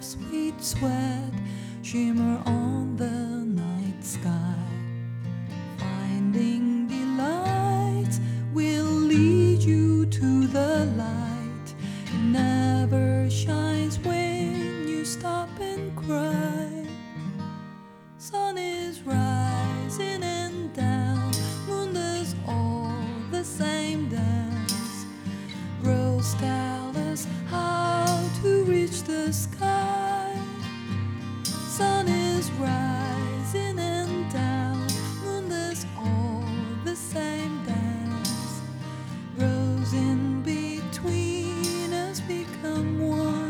sweet sweat shimmer on the night sky. Finding delight will lead you to the light. It never shines when you stop and cry. Sun is rising and down, moon does all the same dance. Roads tell us how to reach the sky. Sun is rising and down, moon does all the same dance. Roads in between us become one.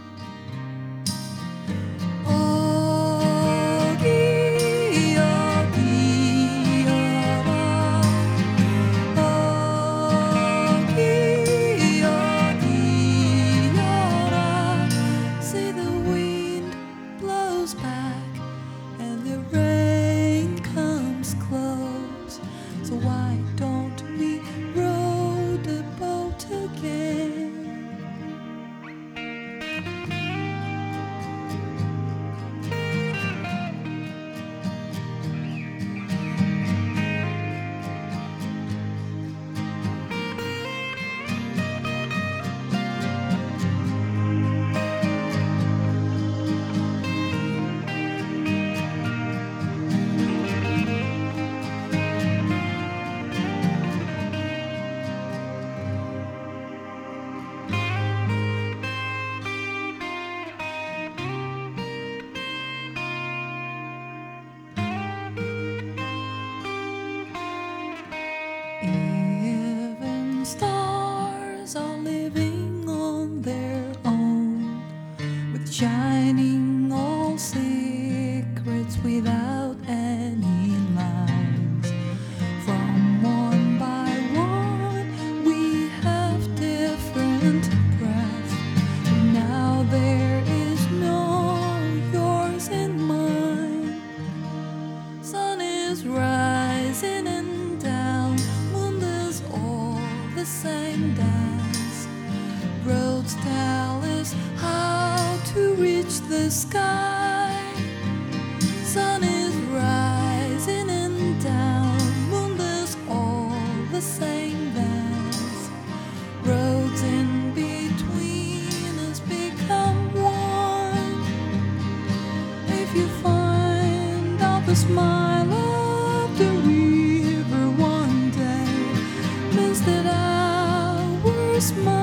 Back and the rain comes close, so why don't we row the boat again? Even stars are living on their own, with shining all secrets without any lines. From one by one we have different breaths, and now there is no yours and mine. Sun is rising and down, the same dance. Roads tell us how to reach the sky. Sun is rising and down, moon does all the same dance. Roads in between us become one. If you find out the smile of the river one day, means that our smile